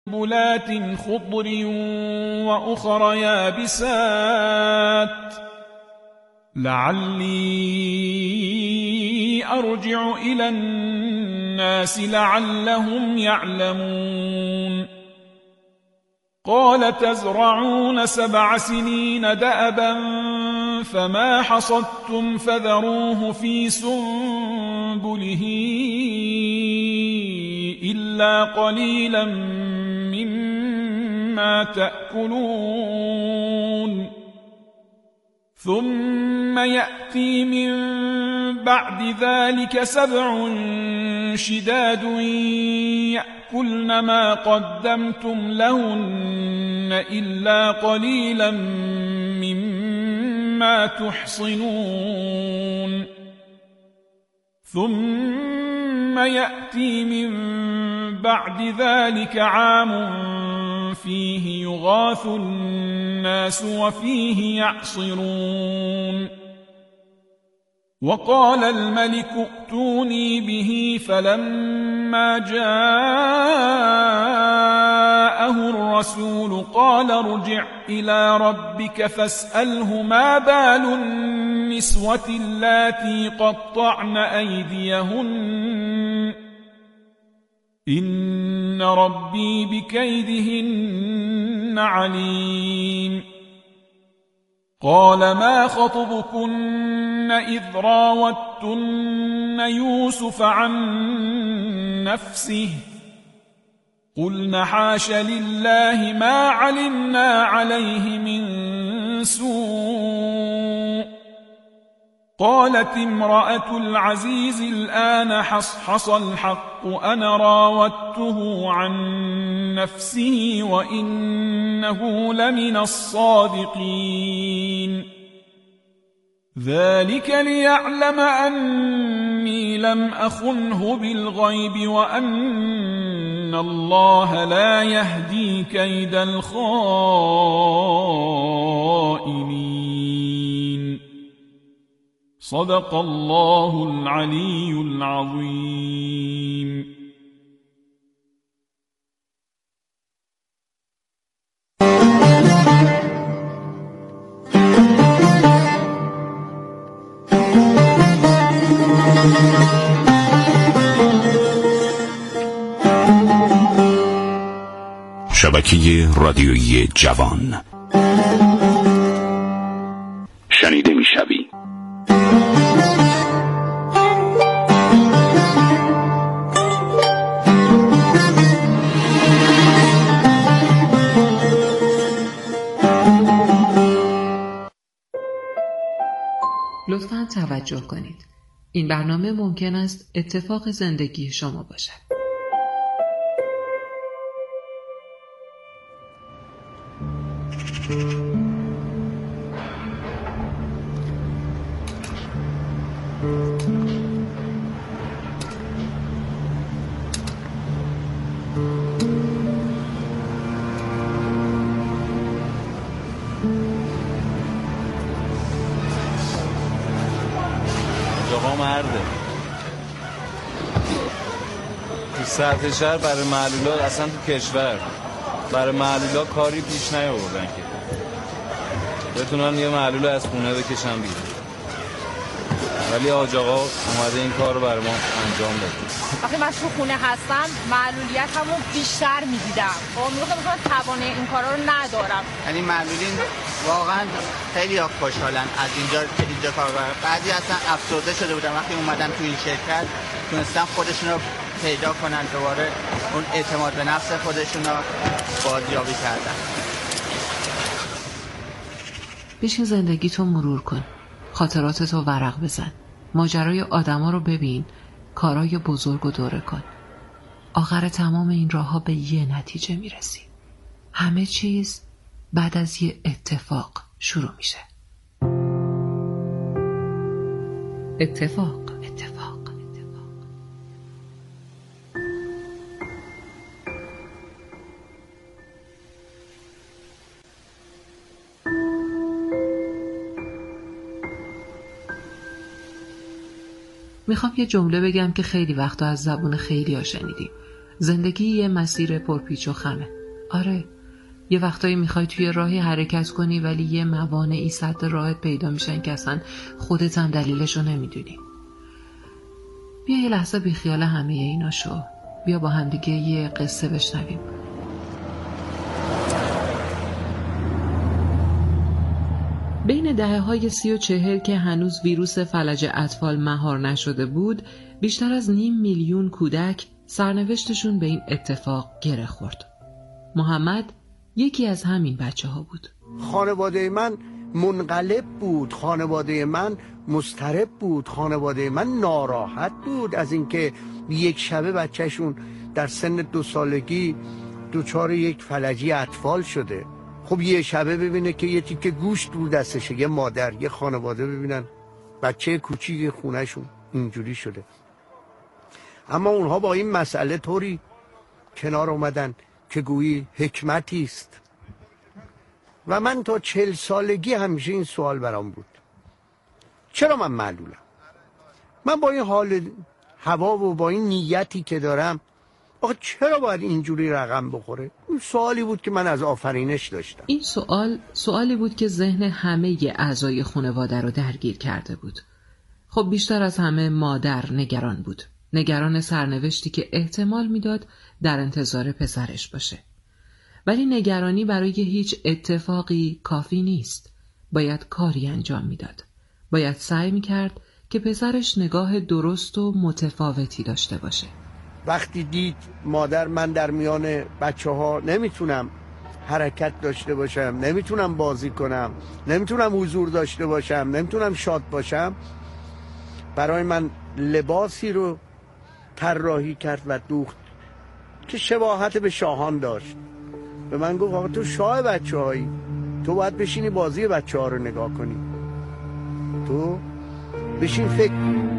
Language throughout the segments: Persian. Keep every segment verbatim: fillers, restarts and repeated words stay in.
بلات خضر وأخر يابسات لعلي أرجع إلى الناس لعلهم يعلمون قال تزرعون سبع سنين دأبا فما حصدتم فذروه في سنبله إلا قليلا مما تأكلون ثم يأتي من بعد ذلك سبع شداد يأكلن ما قدمتم لهن إلا قليلا مما تحصنون ثم يأتي من بعد ذلك عام فيه يغاث الناس وفيه يعصرون وقال الملك ائتوني به فلما جاءه الرسول قال ارجع إلى ربك فاسأله ما بال النسوة اللاتي قطعن أيديهن إن ربي بكيدهن عليم قال ما خطبكن إذ راوتن يوسف عن نفسه قلن حاش لله ما علمنا عليه من سوء قالت امرأة العزيز الآن حصحص الحق أنا راودته عن نفسه وإنه لمن الصادقين ذلك ليعلم أني لم أخنه بالغيب وأن الله لا يهدي كيد الخائنين صدق الله العلي العظيم. شبکه رادیویی جوان شنیده میشوی. لطفاً توجه کنید. این برنامه ممکن است اتفاق زندگی شما باشد. آقا مرده تو سطح شهر برای معلولا، اصلا تو کشور برای معلولا کاری پیش نیاوردن که بتونن یه معلول از خونه بکشن بیرون، ولی آج آقا اومده این کار رو برای ما انجام بده. وقتی من تو خونه هستم معلولیت همون بیشتر میدیدم، خب میگفتم مثلا توانه این کارا رو ندارم. یعنی معلولین واقعا خیلی خوشحالن از اینجا که اینجا کار برن. بعضی اصلا افسرده شده بودن وقتی اومدن تو این شرکت تونستن خودشون رو پیدا کنن، دوباره اون اعتماد به نفس خودشون رو بازیابی کردن. بشین زندگیتو مرور کن، خاطراتتو ورق بزن، ماجرای آدما رو ببین، کارای بزرگ و دوره کن. آخر تمام این راه‌ها به یه نتیجه میرسی. همه چیز بعد از یه اتفاق شروع میشه. اتفاق اتفاق اتفاق میخوام یه جمله بگم که خیلی وقتا از زبون خیلی ها شنیدیم. زندگی یه مسیر پرپیچ و خمه. آره، یه وقتایی میخوای توی راهی حرکت کنی ولی یه موانعی سد راهت پیدا میشن که اصلا خودت هم دلیلشو نمیدونی. بیا یه لحظه بی خیال همه اینا شو. بیا با همدیگه یه قصه بشنویم. بین دهه های سی و چهل که هنوز ویروس فلج اطفال مهار نشده بود، بیشتر از نیم میلیون کودک سرنوشتشون به این اتفاق گره خورد. محمد یکی از همین بچه ها بود. خانواده من منقلب بود، خانواده من مضطرب بود، خانواده من ناراحت بود از اینکه یک شبه بچهشون در سن دو سالگی دوچار یک فلجی اطفال شده. خب یه شبه ببینه که یه تیکه گوشت رو دستشه، یه مادر، یه خانواده ببینن بچه کوچیک خونهشون اینجوری شده. اما اونها با این مسئله طوری کنار اومدن که گویی حکمتی است. و من تا چل سالگی همیشه این سوال برام بود، چرا من معلولم؟ من با این حال هوا و با این نیتی که دارم آخه چرا باید اینجوری رقم بخوره؟ این سوالی بود که من از آفرینش داشتم. این سوال سوالی بود که ذهن همه اعضای خانواده رو درگیر کرده بود. خب بیشتر از همه مادر نگران بود. نگران سرنوشتی که احتمال میداد در انتظار پسرش باشه. ولی نگرانی برای هیچ اتفاقی کافی نیست. باید کاری انجام میداد. باید سعی میکرد که پسرش نگاه درست و متفاوتی داشته باشه. وقتی دید مادر من در میان بچه ها نمیتونم حرکت داشته باشم، نمیتونم بازی کنم، نمیتونم حضور داشته باشم، نمیتونم شاد باشم، برای من لباسی رو طراحی کرد و دوخت که شباهت به شاهان داشت. به من گفت آقا تو شاه بچه هایی، تو باید بشینی بازی بچه ها رو نگاه کنی، تو بشین فکر کنی.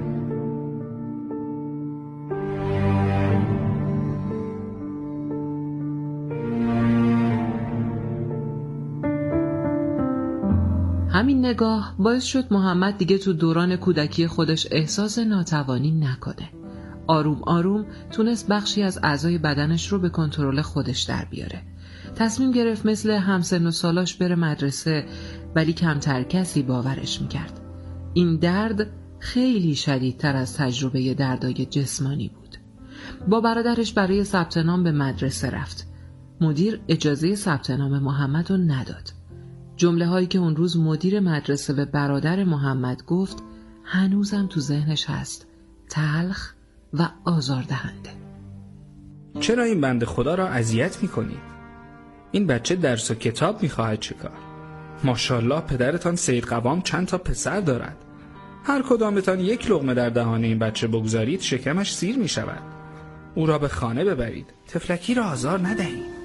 همین نگاه باعث شد محمد دیگه تو دوران کودکی خودش احساس ناتوانی نکنه. آروم آروم تونست بخشی از اعضای بدنش رو به کنترل خودش در بیاره. تصمیم گرفت مثل همسن و سالاش بره مدرسه، ولی کمتر کسی باورش میکرد. این درد خیلی شدیدتر از تجربه دردای جسمانی بود. با برادرش برای ثبت نام به مدرسه رفت. مدیر اجازه ثبت نام محمد رو نداد. جمله هایی که اون روز مدیر مدرسه به برادر محمد گفت هنوزم تو ذهنش هست، تلخ و آزاردهنده. چرا این بنده خدا را اذیت میکنید؟ این بچه درس و کتاب میخواهد چیکار؟ ماشاءالله پدرتان سید قوام چند تا پسر دارد. هر کدامتان یک لقمه در دهان این بچه بگذارید شکمش سیر میشود. او را به خانه ببرید، طفلکی را آزار ندهید.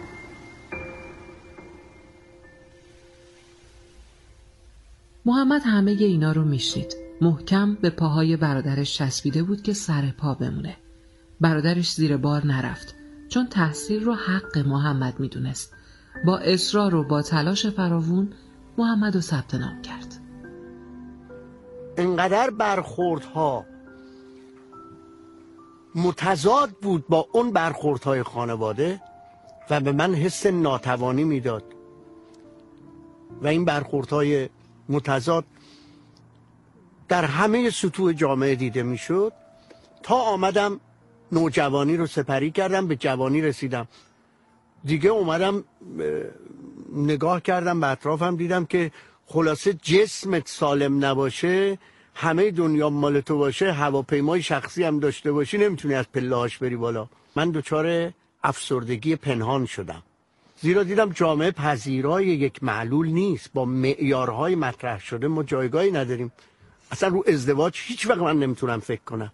محمد همه اینا رو میشنید. محکم به پاهای برادرش چسبیده بود که سر پا بمونه. برادرش زیر بار نرفت، چون تحصیل رو حق محمد میدونست. با اصرار و با تلاش فراوون محمد رو ثبت نام کرد. انقدر برخوردها متضاد بود با اون برخوردهای خانواده و به من حس ناتوانی میداد و این برخوردهای متضاد در همه سطوح جامعه دیده میشد تا آمدم نوجوانی رو سپری کردم، به جوانی رسیدم. دیگه اومدم نگاه کردم به اطرافم، دیدم که خلاصه جسمت سالم نباشه، همه دنیا مال تو باشه، هواپیمای شخصی هم داشته باشی، نمیتونی از پله‌هاش بری بالا. من دچار افسردگی پنهان شدم، زیرا دیدم جامعه پذیرای یک معلول نیست. با معیارهای مطرح شده ما جایگاهی نداریم. اصلا رو ازدواج هیچ وقت من نمیتونم فکر کنم.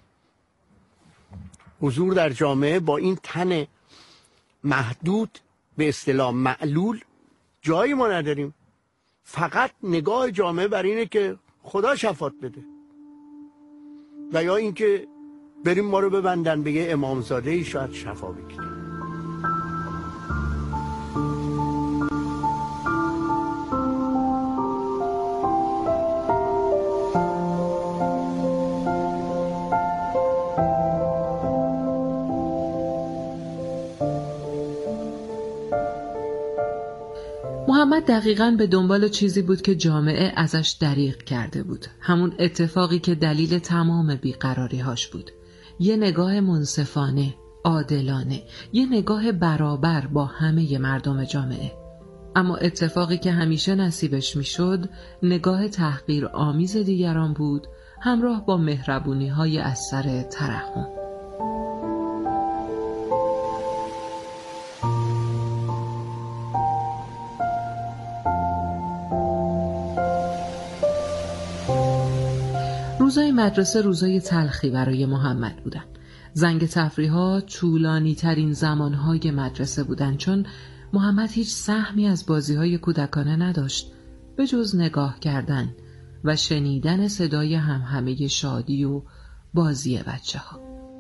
حضور در جامعه با این تن محدود به اصطلاح معلول جایی ما نداریم. فقط نگاه جامعه بر اینه که خدا شفات بده و یا اینکه بریم ما رو ببندن به یه امامزاده ای شاید شفا بگیریم. محمد دقیقاً به دنبال چیزی بود که جامعه ازش دریغ کرده بود. همون اتفاقی که دلیل تمام بیقراری‌هاش بود. یه نگاه منصفانه، عادلانه، یه نگاه برابر با همه مردم جامعه. اما اتفاقی که همیشه نصیبش میشد، نگاه تحقیر آمیز دیگران بود، همراه با مهربونی‌های از سر ترحم. روزای مدرسه روزای تلخی برای محمد بودن. زنگ تفریح‌ها طولانی ترین زمانهای مدرسه بودن، چون محمد هیچ سهمی از بازی‌های کودکانه نداشت به جز نگاه کردن و شنیدن صدای همهمه شادی و بازی بچه‌ها.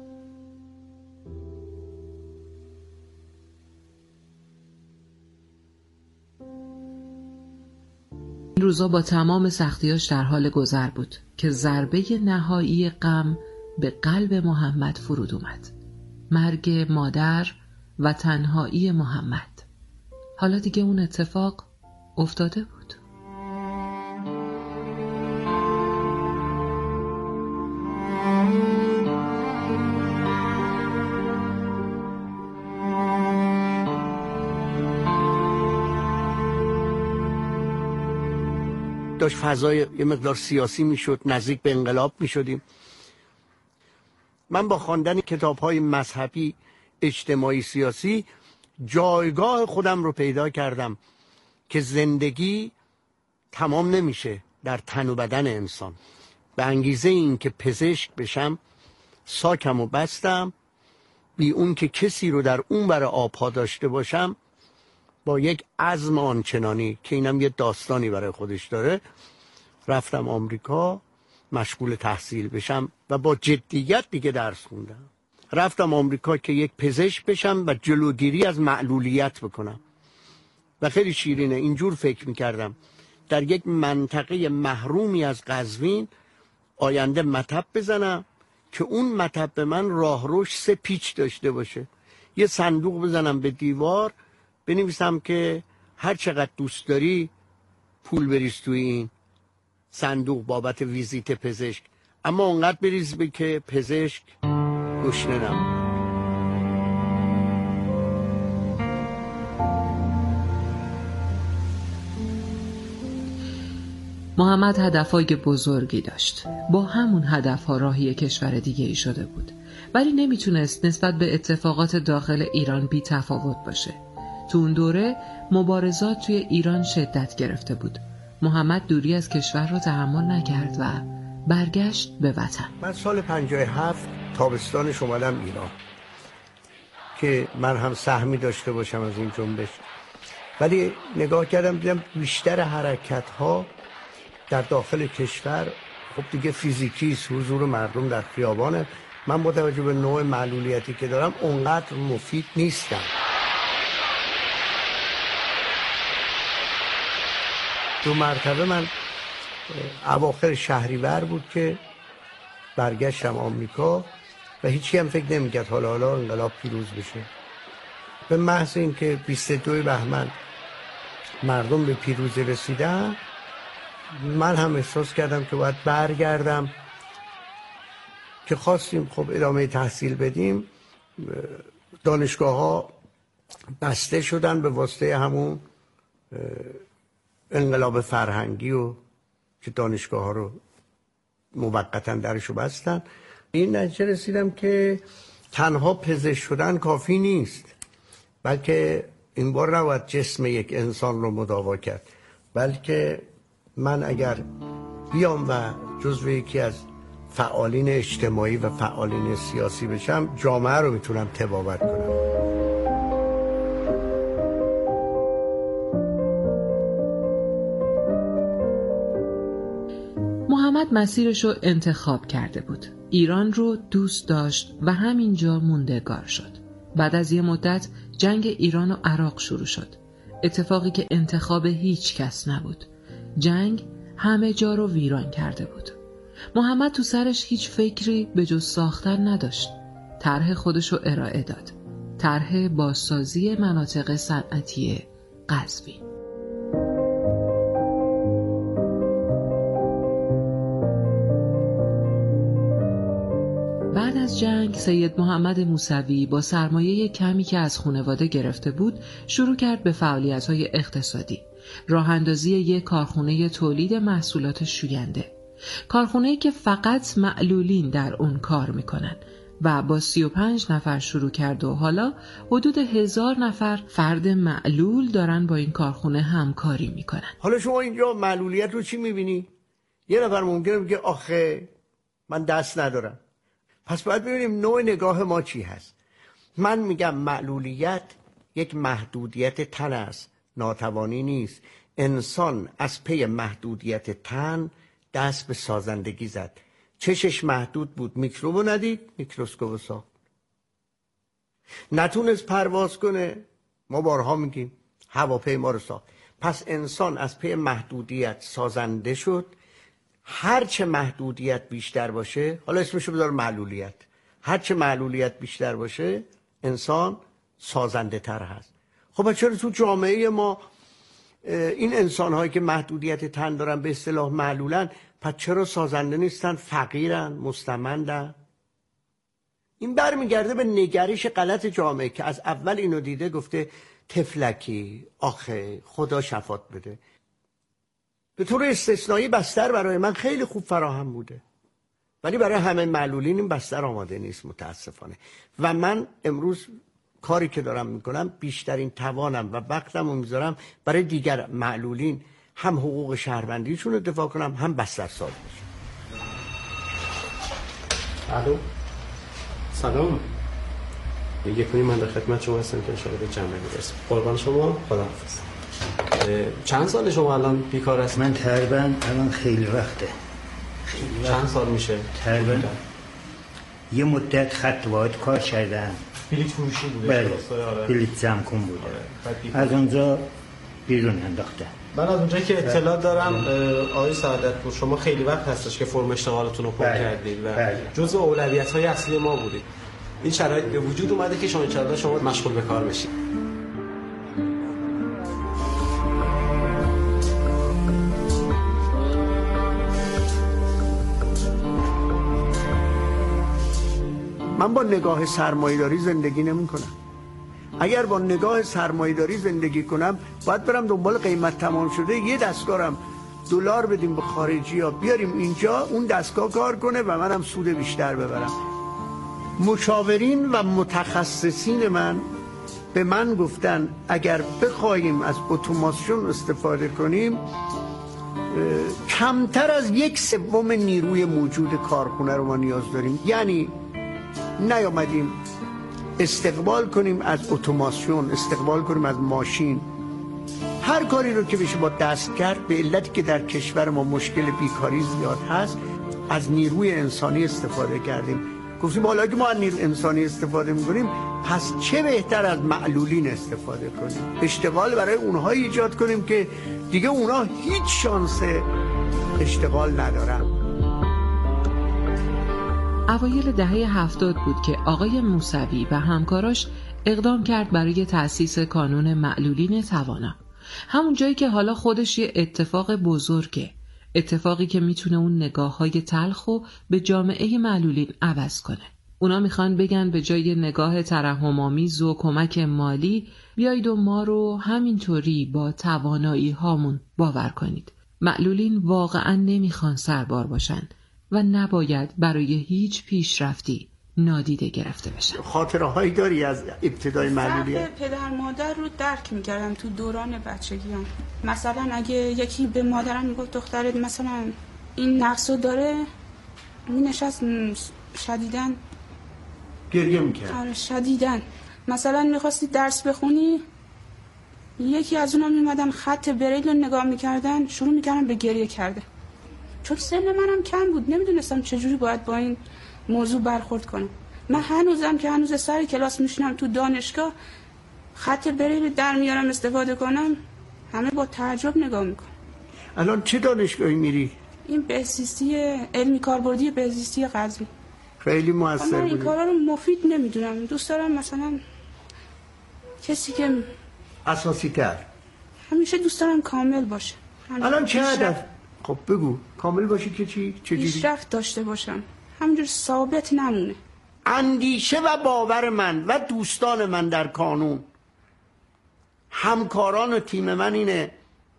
این روزا با تمام سختیاش در حال گذر بود که ضربه نهایی غم به قلب محمد فرود اومد. مرگ مادر و تنهایی محمد. حالا دیگه اون اتفاق افتاده بود. داشت فضای یه مقدار سیاسی میشد، نزدیک به انقلاب میشدیم. من با خواندن کتاب‌های مذهبی، اجتماعی، سیاسی جایگاه خودم رو پیدا کردم که زندگی تمام نمیشه در تن و بدن انسان. به انگیزه این که پزشک بشم ساکم و بستم، بی اون که کسی رو در اون بر آبها داشته باشم، با یک عزم آنچنانی که اینم یه داستانی برای خودش داره رفتم آمریکا مشغول تحصیل بشم و با جدیت دیگه درس خوندم. رفتم آمریکا که یک پزشک بشم و جلوگیری از معلولیت بکنم و خیلی شیرینه اینجور فکر میکردم در یک منطقه محرومی از قزوین آینده مطب بزنم که اون مطب به من راهروش سه پیچ داشته باشه، یه صندوق بزنم به دیوار بنویسم که هر چقدر دوست داری پول بریز توی این صندوق بابت ویزیت پزشک، اما اونقدر بریز به که پزشک گشنه نمونه. محمد هدفهای بزرگی داشت. با همون هدفها راهی کشور دیگه ای شده بود، ولی نمیتونست نسبت به اتفاقات داخل ایران بی تفاوت باشه. تو اون دوره مبارزات توی ایران شدت گرفته بود. محمد دوری از کشور رو تحمل نکرد و برگشت به وطن. من سال پنجاه و هفت تابستانش اومدم ایران که من هم سهمی داشته باشم از این جنبش، ولی نگاه کردم دیدم بیشتر حرکت ها در داخل کشور خب دیگه فیزیکی است، حضور مردم در خیابانه. من با توجه به نوع معلولیتی که دارم اونقدر مفید نیستم. دو مرتبه من اواخر شهریور بود که برگشتم آمریکا و هیچی هم فکر نمی‌کرد حالا حالا انقلاب پیروز بشه. به محض اینکه بیست و دو بهمن مردم به پیروزی رسیدن من هم احساس کردم که باید برگردم، که خواستیم خب ادامه تحصیل بدیم. دانشگاه ها بسته شدن به واسطه همون انقلاب فرهنگی و که دانشگاه ها رو موقتا درشو بستن. این نتیجه رسیدم که تنها پزشک شدن کافی نیست، بلکه این بار نباید جسم یک انسان رو مداوا کرد، بلکه من اگر بیام و جزو یکی از فعالین اجتماعی و فعالین سیاسی بشم جامعه رو میتونم تبابت کنم. محمد مسیرش رو انتخاب کرده بود. ایران رو دوست داشت و همینجا موندگار شد. بعد از یه مدت جنگ ایران و عراق شروع شد. اتفاقی که انتخاب هیچ کس نبود. جنگ همه جا رو ویران کرده بود. محمد تو سرش هیچ فکری به جز ساختن نداشت. طرح خودش رو ارائه داد. طرح بازسازی مناطق صنعتی قزوین. بعد از جنگ سید محمد موسوی با سرمایه کمی که از خانواده گرفته بود شروع کرد به فعالیت‌های اقتصادی. راه اندازی یک کارخانه تولید محصولات شوینده. کارخانه‌ای که فقط معلولین در اون کار میکنن و با سی و پنج نفر شروع کرد و حالا حدود هزار نفر فرد معلول دارن با این کارخانه همکاری میکنن. حالا شما اینجا معلولیت رو چی میبینی؟ یه نفر ممکنه بگه آخه من دست ندارم. پس باید ببینیم نوع نگاه ما چی هست. من میگم معلولیت یک محدودیت تن است، ناتوانی نیست. انسان از پی محدودیت تن دست به سازندگی زد. چشش محدود بود، میکروبو ندید، میکروسکوپ ساخت. نتونست پرواز کنه، ما بارها میگیم هواپیما رو ساخت. پس انسان از پی محدودیت سازنده شد. هرچه محدودیت بیشتر باشه، حالا اسمشو بذار معلولیت، هرچه معلولیت بیشتر باشه انسان سازنده تر هست. خب چرا تو جامعه ما این انسان هایی که محدودیت تن دارن به اصطلاح معلولن، پس چرا سازنده نیستن؟ فقیرن، مستمندن. این برمیگرده به نگرش غلط جامعه که از اول اینو دیده، گفته تفلکی، آخه خدا شفات بده. به طور استثنایی بستر برای من خیلی خوب فراهم بوده، ولی برای همه معلولین این بستر آماده نیست متاسفانه. و من امروز کاری که دارم میکنم بیشترین توانم و وقتم رو میذارم برای دیگر معلولین، هم حقوق شهروندیشون رو دفاع کنم، هم بستر ساز بشم. الو سلام، یک کنی من در خدمت شما هستم که انشاءالله به جمعه میرسیم. قربان شما، خداحافظ. چند سال شما الان بیکار هستید؟ من تقریبا الان خیلی وقته. خیلی وقت. چند سال میشه؟ تقریبا یه مدت خط واحد کار کردم. بلیط فروشی بوده؟ بله، بلیط زمکون بوده. از اونجا بیرون انداختم. من از اونجایی که اطلاع دارم آقای سعادتپور، شما خیلی وقت هستش که فرم اشتغالتون رو پر کردید و جزء اولویت‌های اصلی ما بودید. این شرایط به وجود اومده که شما انشاءالله شما مشغول به کار بشید. من با نگاه سرمایه‌داری زندگی نمی‌کنم. اگر با نگاه سرمایه‌داری زندگی کنم، باید برم دنبال قیمت تمام شده یه دستگارم دلار بدیم به خارجی‌ها، بیاریم اینجا اون دستگاه کار کنه و منم سود بیشتر ببرم. مشاورین و متخصصین من به من گفتن اگر بخوایم از اتوماسیون استفاده کنیم، کمتر از یک سوم نیروی موجود کارخونه رو ما نیاز داریم. یعنی نیامدیم استقبال کنیم از اتوماسیون، استقبال کنیم از ماشین. هر کاری رو که بشه با دست کرد، به علتی که در کشور ما مشکل بیکاری زیاد هست، از نیروی انسانی استفاده کردیم. گفتیم حالا که ما از نیروی انسانی استفاده میکنیم، پس چه بهتر از معلولین استفاده کنیم، اشتغال برای اونها ایجاد کنیم که دیگه اونها هیچ شانس اشتغال ندارن. اوایل دهه هفتاد بود که آقای موسوی و همکاراش اقدام کرد برای تأسیس کانون معلولین توانا. همون جایی که حالا خودش یه اتفاق بزرگه، اتفاقی که میتونه اون نگاه‌های تلخو به جامعه معلولین عوض کنه. اونا میخوان بگن به جای نگاه ترحم‌آمیز و کمک مالی، بیایید و ما رو همینطوری با توانایی هامون باور کنید. معلولین واقعا نمیخوان سربار باشن و نباید برای هیچ پیشرفتی نادیده گرفته بشن. خاطره هایی داری از ابتدای معلولیت؟ پدر مادر رو درک میکردم تو دوران بچگیام. مثلا اگه یکی به مادرم میگفت دخترت مثلا این نقصو داره، مینشست شدیدن گریه میکرد. آره شدیدن. مثلا میخواستی درس بخونی، یکی از اونا میمدن خط بریل رو نگاه میکردن، شروع میکردن به گریه کرده. چون سن منم کم بود، نمیدونستم چجوری باید با این موضوع برخورد کنم. من هنوزم که هنوز سر کلاس میشینم تو دانشگاه، خط بریل در میارم استفاده کنم، همه با تعجب نگاه میکنم. الان چه دانشگاهی میری؟ این بهزیستی علمی کاربردی بهزیستی قزوین. خیلی موثر بود. من این کارا رو مفید نمیدونم، دوست دارم مثلا کسی که اساسی تر، همیشه دوست دارم کامل باشه. الان چه هدف؟ خب بگو کامل باشی که چی؟ چه جوری؟ پیشرفت داشته باشم، همینجور ثابت نمونه. اندیشه و باور من و دوستان من در کانون، همکاران و تیم من اینه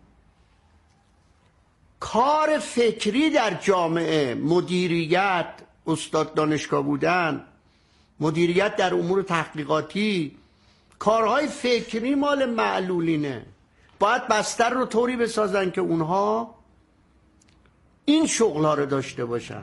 کار فکری در جامعه، مدیریت، استاد دانشگاه بودن، مدیریت در امور تحقیقاتی، کارهای فکری مال معلولینه. باید بستر رو طوری بسازن که اونها این شغل‌ها رو داشته باشن.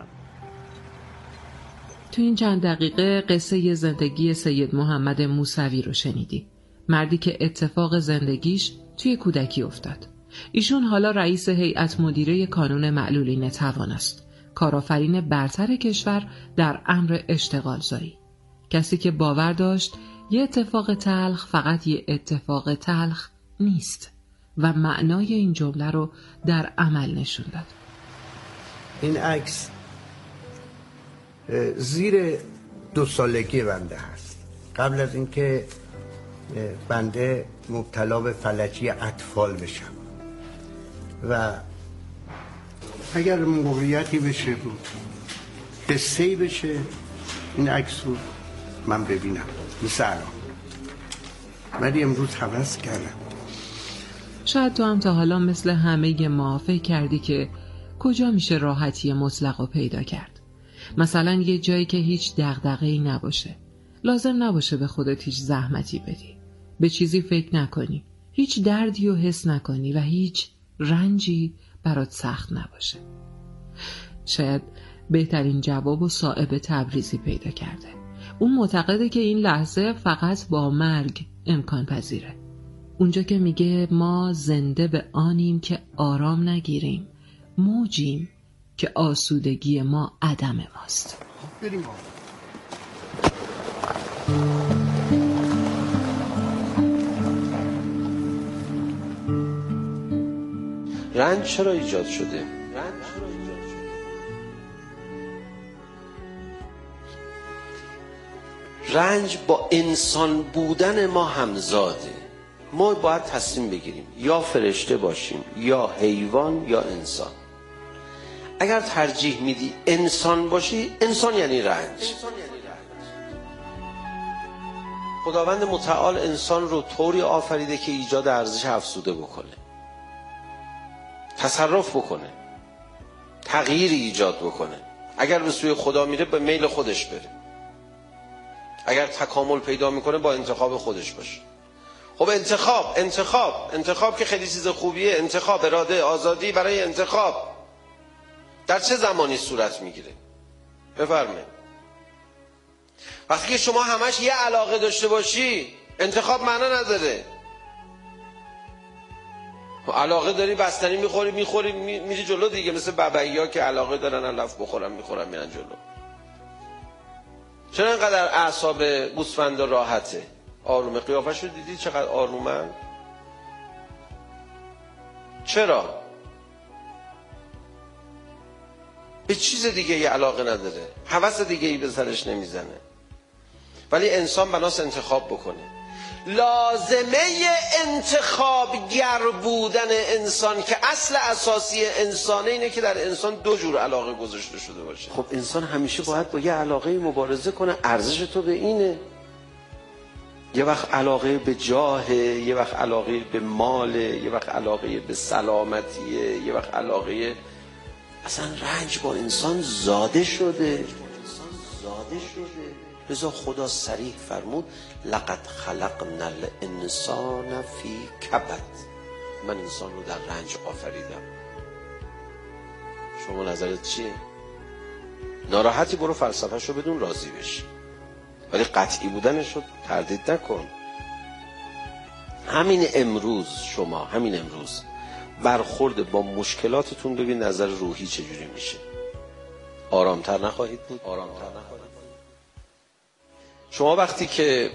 تو این چند دقیقه قصه زندگی سید محمد موسوی رو شنیدی. مردی که اتفاق زندگیش توی کودکی افتاد. ایشون حالا رئیس هیئت مدیره کانون معلولین توان است. کارآفرین برتر کشور در امر اشتغالزایی. کسی که باور داشت یه اتفاق تلخ فقط یه اتفاق تلخ نیست و معنای این جمله رو در عمل نشون داد. این عکس زیر دو سالگی بنده هست. قبل از اینکه بنده مبتلا به فلجی اطفال بشم و اگر موقعیتی بشه بود قصه‌ای بشه این عکس رو من ببینم مثل الان، ولی امروز حوض کردم. شاید تو هم تا حالا مثل همه ما فکر کردی که کجا میشه راحتی مطلق رو پیدا کرد. مثلا یه جایی که هیچ دغدغه‌ای نباشه، لازم نباشه به خودت هیچ زحمتی بدی، به چیزی فکر نکنی، هیچ دردی رو حس نکنی و هیچ رنجی برات سخت نباشه. شاید بهترین جواب و صائب تبریزی پیدا کرده. اون معتقده که این لحظه فقط با مرگ امکان پذیره. اونجا که میگه ما زنده به آنیم که آرام نگیریم، موجیم که آسودگی ما عدم ماست. بریم. رنج چرا ایجاد شده؟ رنج با انسان بودن ما همزاده. ما باید تصمیم بگیریم یا فرشته باشیم یا حیوان یا انسان. اگر ترجیح میدی انسان باشی، انسان یعنی رنج. خداوند متعال انسان رو طوری آفریده که ایجاد ارزش افزوده بکنه، تصرف بکنه، تغییر ایجاد بکنه. اگر به سوی خدا میره به میل خودش بره، اگر تکامل پیدا میکنه با انتخاب خودش باشه. خب انتخاب انتخاب انتخاب که خیلی چیز خوبیه. انتخاب، اراده، آزادی برای انتخاب در چه زمانی صورت میگیره؟ بفرمایید. وقتی که شما همش یه علاقه داشته باشی انتخاب معنا نداره. علاقه داری بستنی میخوری میخوری میری جلو دیگه، مثل ببعی‌ها که علاقه دارن علف بخورن میخورن میرن جلو. چرا اینقدر اعصاب گوسفندا راحته؟ آرومه. قیافش رو دیدی چقدر آرومن؟ چرا؟ به چیز دیگه ای علاقه نداره، هوس دیگه ای به سرش نمیزنه. ولی انسان بناس انتخاب بکنه. لازمه انتخابگر بودن انسان که اصل اساسی انسانه اینه که در انسان دو جور علاقه گذاشته شده باشه. خب انسان همیشه باید با یه علاقه مبارزه کنه. ارزش تو به اینه. یه وقت علاقه به جاهه، یه وقت علاقه به ماله، یه وقت علاقه به سلامتیه، یه وقت علاقه... اصلا رنج با انسان زاده شده. انسان زاده شده. لذا خدا صریح فرمود لقد خلقنا الانسان فی کبد. من انسان رو در رنج آفریدم. شما نظرت چیه؟ ناراحتی برو فلسفه‌شو بدون راضی بشی، ولی قطعی بودنش رو تردید نکن. همین امروز شما همین امروز برخورد با مشکلاتتون ببین نظر روحی چجوری میشه. آرامتر نخواهید بود؟ آرامتر نخواهید بود. شما وقتی که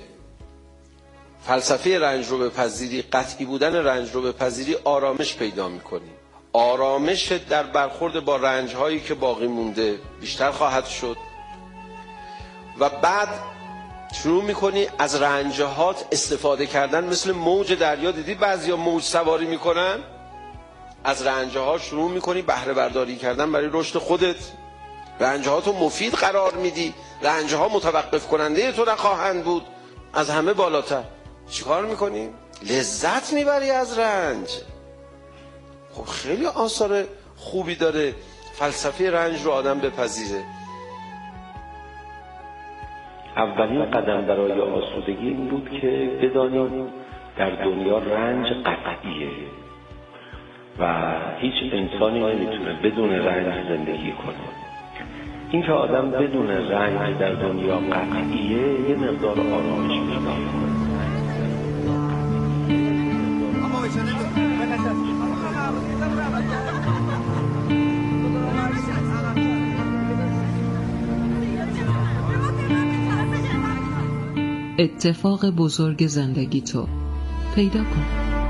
فلسفه رنج رو بپذیری، قطعی بودن رنج رو بپذیری، آرامش پیدا میکنی. آرامش در برخورد با رنج هایی که باقی مونده بیشتر خواهد شد و بعد شروع میکنی از رنجهات استفاده کردن. مثل موج دریا، دیدی بعضیا موج سواری میکنن؟ از رنجها شروع میکنی بهره برداری کردن برای رشد خودت. رنجهاتو مفید قرار میدی، رنجها متوقف کننده تو نخواهند بود. از همه بالاتر چیکار میکنیم؟ لذت میبری از رنج. خب خیلی آثار خوبی داره فلسفه رنج رو آدم بپذیره. اولین قدم برای آسودگی این بود که بدانیم در دنیا رنج قطعیه و هیچ انسانی نمیتونه بدون رنج زندگی کنه. این که آدم بدون رنج در دنیا قطعیه یه مقدار آرامش پیدا کنه. اتفاق بزرگ زندگی تو پیدا کن.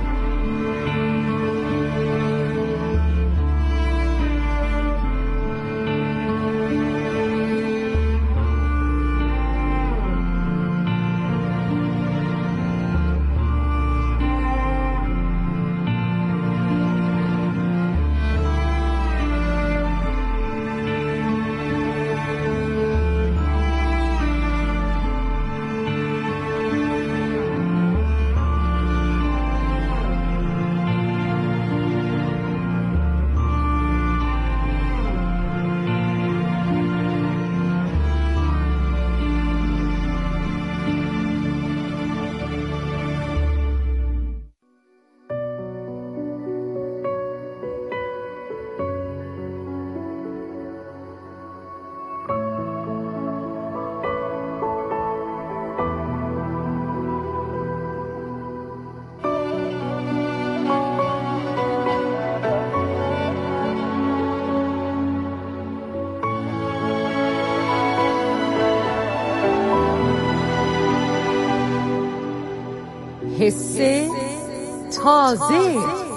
حس تازه.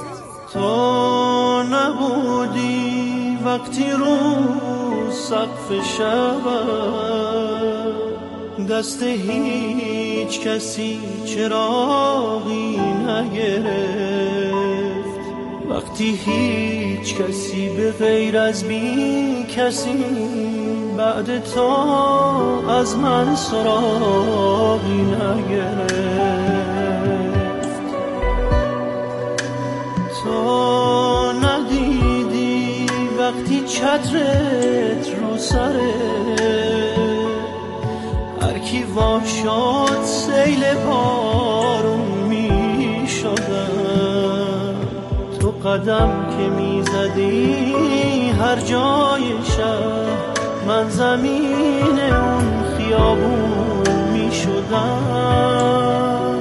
تو نبودی وقتی رو سقف شب دست هیچ کسی چراغی نگرفت، وقتی هیچ کسی به غیر از بی کسی بعد تو از من سراغی نگرفت. تو ندیدی وقتی چترت رو سره هر کی وا شد سیل بارون می شدن، تو قدم که می زدی هر جای شهر من زمین اون خیابون می شدم.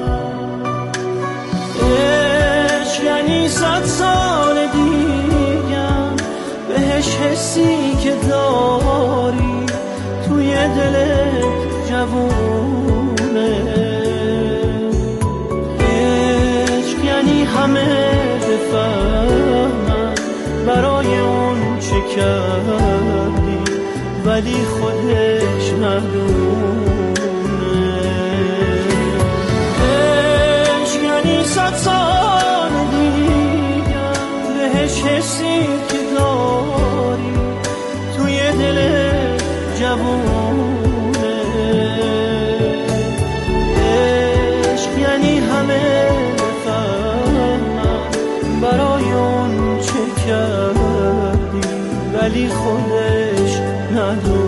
عشق یعنی صد سال دیگم بهش حسی که داری توی دلت جوونه. عشق یعنی همه بفهمن برای اون چه کردی ولی خودش ندونه. عشق یعنی صد سال دیگم بهش حسی که داری توی دل جوونه. عشق یعنی همه بفهمن برای اون چه کردی ولی خودش ندونه.